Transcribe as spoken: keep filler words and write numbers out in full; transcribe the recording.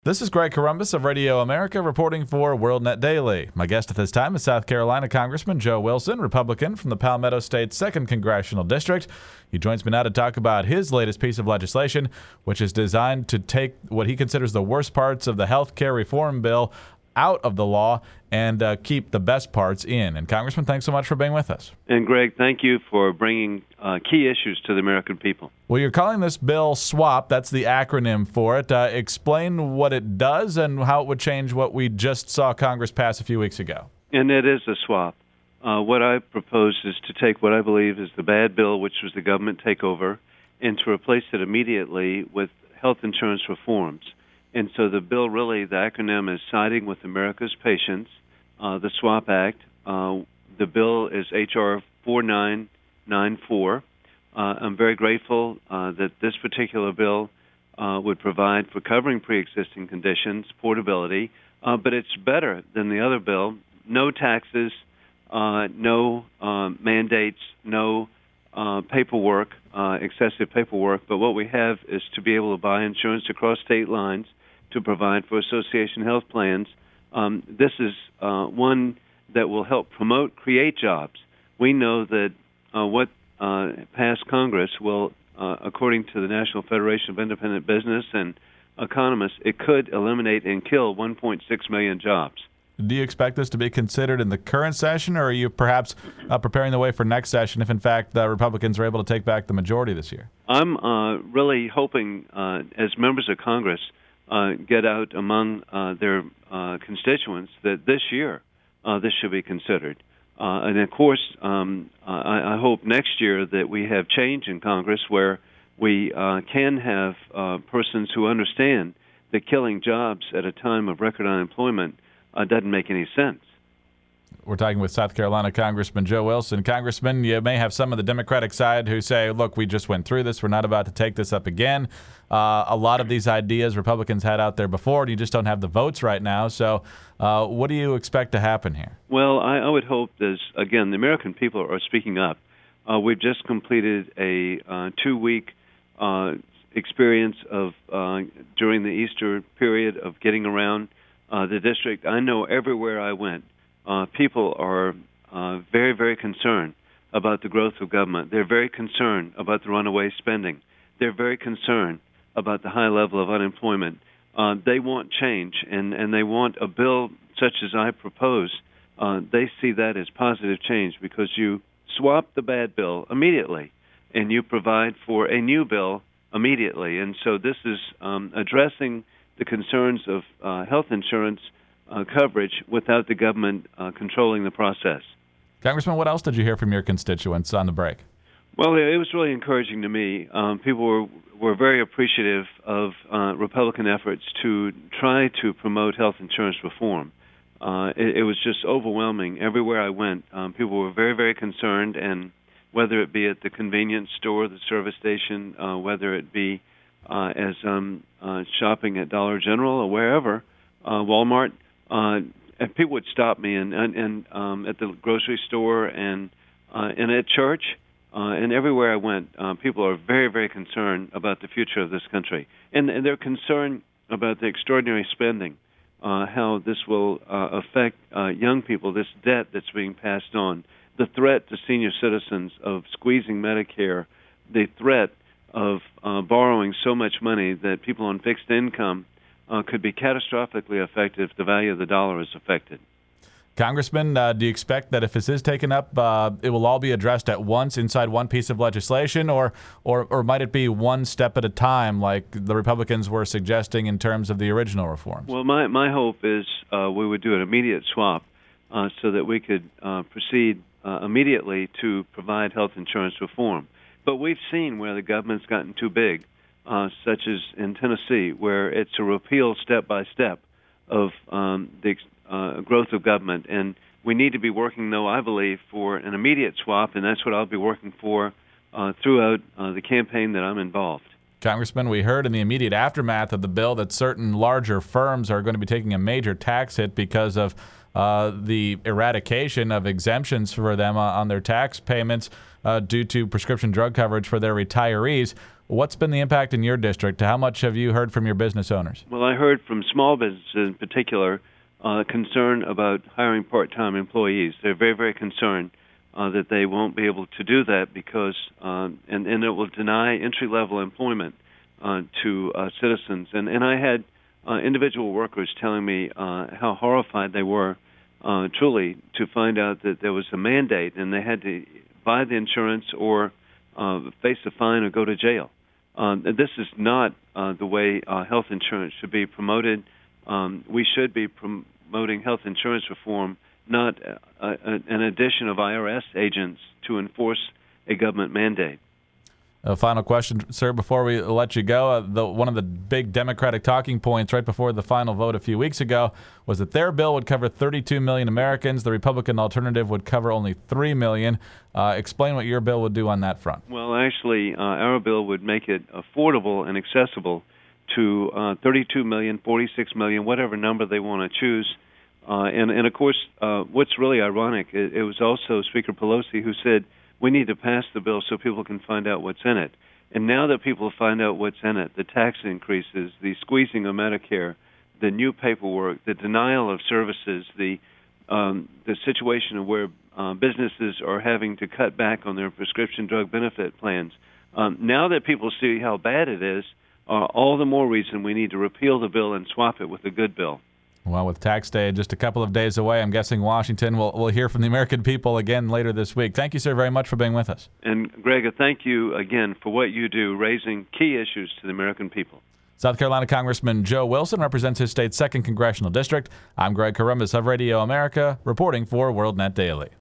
This is Greg Corombos of Radio America reporting for WorldNet Daily. My guest at this time is South Carolina Congressman Joe Wilson, Republican from the Palmetto State's second Congressional District. He joins me now to talk about his latest piece of legislation, which is designed to take what he considers the worst parts of the health care reform bill out of the law and uh, keep the best parts in. And Congressman, thanks so much for being with us. And Greg, thank you for bringing uh, key issues to the American people. Well, you're calling this bill SWAP. That's the acronym for it. Uh, explain what it does and how it would change what we just saw Congress pass a few weeks ago. And it is a swap. Uh, what I propose is to take what I believe is the bad bill, which was the government takeover, and to replace it immediately with health insurance reforms. And so the bill really, the acronym is Siding with America's Patients, uh, the SWAP Act. Uh, the bill is H R forty-nine ninety-four. Uh, I'm very grateful uh, that this particular bill uh, would provide for covering pre-existing conditions, portability, uh, but it's better than the other bill. No taxes, uh, no uh, mandates, no uh, paperwork, uh, excessive paperwork, but what we have is to be able to buy insurance across state lines, to provide for association health plans. Um, this is uh, one that will help promote, create jobs. We know that uh, what uh, passed Congress will, uh, according to the National Federation of Independent Business and economists, it could eliminate and kill one point six million jobs. Do you expect this to be considered in the current session, or are you perhaps uh, preparing the way for next session if, in fact, the Republicans are able to take back the majority this year? I'm uh, really hoping, uh, as members of Congress, Uh, get out among uh, their uh, constituents that this year uh, this should be considered. Uh, and of course, um, I, I hope next year that we have change in Congress where we uh, can have uh, persons who understand that killing jobs at a time of record unemployment uh, doesn't make any sense. We're talking with South Carolina Congressman Joe Wilson. Congressman, you may have some of the Democratic side who say, look, we just went through this. We're not about to take this up again. Uh, a lot of these ideas Republicans had out there before, and you just don't have the votes right now. So uh, what do you expect to happen here? Well, I, I would hope that, again, the American people are speaking up. Uh, we've just completed a uh, two-week uh, experience of uh, during the Easter period of getting around uh, the district. I know everywhere I went, Uh, people are uh, very, very concerned about the growth of government. They're very concerned about the runaway spending. They're very concerned about the high level of unemployment. Uh, they want change, and, and they want a bill such as I propose. Uh, they see that as positive change because you swap the bad bill immediately, and you provide for a new bill immediately. And so this is um, addressing the concerns of uh, health insurance Uh, coverage without the government uh, controlling the process. Congressman, what else did you hear from your constituents on the break? Well, it was really encouraging to me. Um, people were, were very appreciative of uh, Republican efforts to try to promote health insurance reform. Uh, it, it was just overwhelming. Everywhere I went, um, people were very, very concerned, and whether it be at the convenience store, the service station, uh, whether it be uh, as um, uh, shopping at Dollar General or wherever, uh, Walmart, Uh, and people would stop me and, and, and um, at the grocery store and uh, and at church uh, and everywhere I went, uh, people are very, very concerned about the future of this country. And, and they're concerned about the extraordinary spending, uh, how this will uh, affect uh, young people, this debt that's being passed on, the threat to senior citizens of squeezing Medicare, the threat of uh, borrowing so much money that people on fixed income Uh, could be catastrophically affected if the value of the dollar is affected. Congressman, uh, do you expect that if this is taken up, uh, it will all be addressed at once inside one piece of legislation, or, or, or might it be one step at a time like the Republicans were suggesting in terms of the original reforms? Well, my, my hope is uh, we would do an immediate swap uh, so that we could uh, proceed uh, immediately to provide health insurance reform. But we've seen where the government's gotten too big. Uh, such as in Tennessee, where it's a repeal step by step of um, the uh, growth of government. And we need to be working, though, I believe, for an immediate swap, and that's what I'll be working for uh, throughout uh, the campaign that I'm involved. Congressman, we heard in the immediate aftermath of the bill that certain larger firms are going to be taking a major tax hit because of uh, the eradication of exemptions for them uh, on their tax payments uh, due to prescription drug coverage for their retirees. What's been the impact in your district? How much have you heard from your business owners? Well, I heard from small businesses in particular uh, concern about hiring part-time employees. They're very, very concerned uh, that they won't be able to do that because, um, and, and it will deny entry-level employment uh, to uh, citizens. And, and I had uh, individual workers telling me uh, how horrified they were, uh, truly, to find out that there was a mandate and they had to buy the insurance or uh, face a fine or go to jail. Uh, this is not uh, the way uh, health insurance should be promoted. Um, we should be promoting health insurance reform, not uh, uh, an addition of I R S agents to enforce a government mandate. A final question, sir, before we let you go. Uh, the, one of the big Democratic talking points right before the final vote a few weeks ago was that their bill would cover thirty-two million Americans. The Republican alternative would cover only three million. Uh, explain what your bill would do on that front. Well, actually, uh, our bill would make it affordable and accessible to uh, thirty-two million, forty-six million, whatever number they want to choose. Uh, and, and, of course, uh, what's really ironic, it, it was also Speaker Pelosi who said, we need to pass the bill so people can find out what's in it. And now that people find out what's in it, the tax increases, the squeezing of Medicare, the new paperwork, the denial of services, the um, the situation of where uh, businesses are having to cut back on their prescription drug benefit plans. Um, now that people see how bad it is, uh, all the more reason we need to repeal the bill and swap it with a good bill. Well, with tax day just a couple of days away, I'm guessing Washington will will hear from the American people again later this week. Thank you, sir, very much for being with us. And, Greg, thank you again for what you do, raising key issues to the American people. South Carolina Congressman Joe Wilson represents his state's second congressional district. I'm Greg Corombos of Radio America, reporting for WorldNet Daily.